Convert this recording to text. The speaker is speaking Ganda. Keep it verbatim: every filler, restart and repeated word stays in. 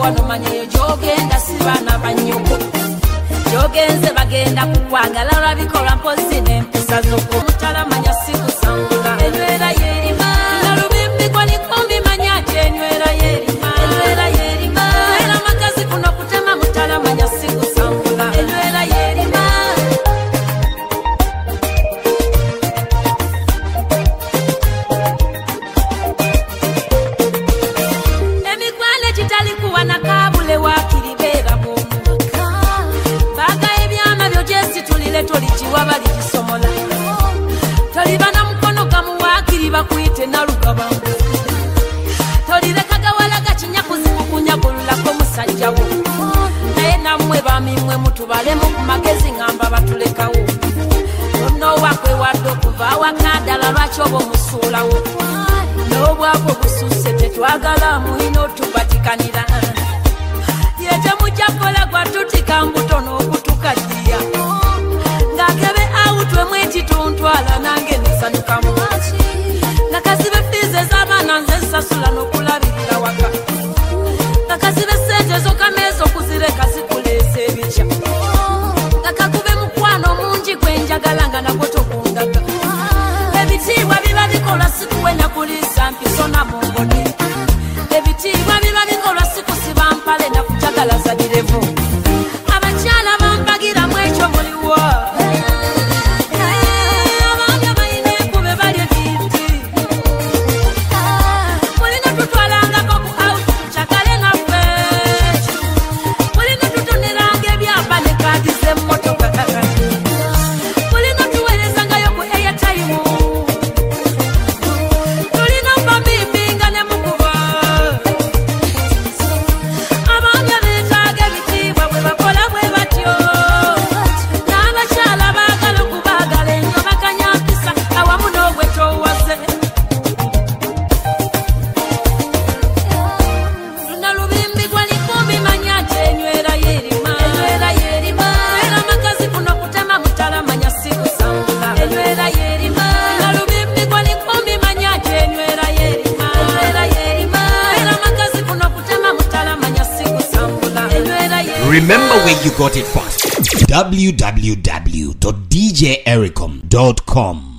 wano manyeyo gyogenda sibana banyoko gyogenze bagenda kukwagala lwabikolwa mpozi n'empisa z'okumutalamanya sikusangula enywera yerima nalubimbi kwa nikumbi manya enywera yerima enywera yerima era makazi kuno kutema mutalamanya sikusangula enywera yerima emigwale kitalikuwa na kabule wakiribera bumuka baga ebyama byo jesi tulile tolikiwa bali kisomola tolibana mukono gamu wakiri bakuyite nalugaba tolireka gawala gakinyakuzi kukunyagululako musajjawo naye nammwe bamimwe mutubalemu ku magezi ngamba batulekawo ono wakwe wadde okuva awakadala lwaki oba omusuulawo n'obwako busuuse tetwagala mulina otubatikanira yete mujja kola gwatutika mbuto n'okutukaddiya ng'akebe awutwe mwekituntwala nange nesanukamu nga kazibe fiizi ez'abaana nze nsasula n'okulabirira waka nga kazibe ssente zokameeza okuzireka zikuleesa ebikya nga kakube mukwano mungi gwe njagala nga nagwo tokundaga ebitiibwa biba bikolwa sikuwe nakuliisa mpiso na mumboni ebitiibwa biba bikolwa sikusiba mpale nakujagala zadirevu abakyala bampagiramu ekyo muliwo abaana balina enkube balya ebinti mulina tutwalangako ku auti tukyagale naffe mulina tutuniranga ebyapa ne kaadi z'emmotoka mulina tuweerezangayo ku airtime tulina babimbinga ne mukuba abaana beetaaga ebitiibwa bwe bakola bwe batyo n'abakyala baagala okubaagala ennyo bakanyampisa awamu n'obwetoowaze luna lubimbi gwa likumbi manya nti enywera yerima enywera yerima era makazi kuno kutema mutalamanya sikusangula enywera yerima luna lubimbi gwa likumbi manya nti enywera yerima enywera yerima era makazi kuno kutema mutalamanya sikusangula enywera yerima. Remember where you got it from. w w w dot d j ericom dot com